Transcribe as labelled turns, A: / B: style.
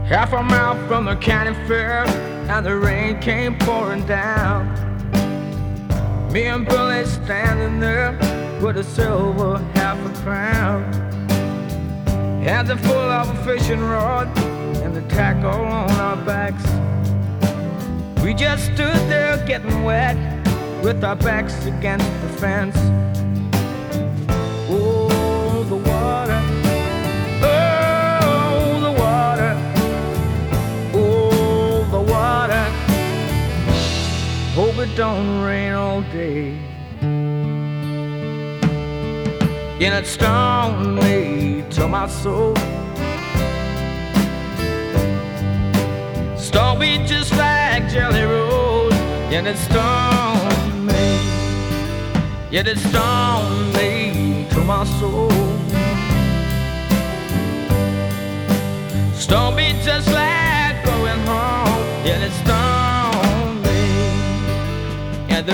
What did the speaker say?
A: Half a mile from the county fair, and the rain came pouring down. Me and Billy standing there with a silver half a crown. Hands are full of a fishing rod and the tackle on our backs. We just stood there getting wet with our backs against the fence. Oh, the water. Oh, the water. Oh, the water. Hope it don't rain all day. And it stung me to my soul. Stung me just like Jelly Roll. And it stung me. Yet it stung me to my soul. Stung me just like going home. And it stung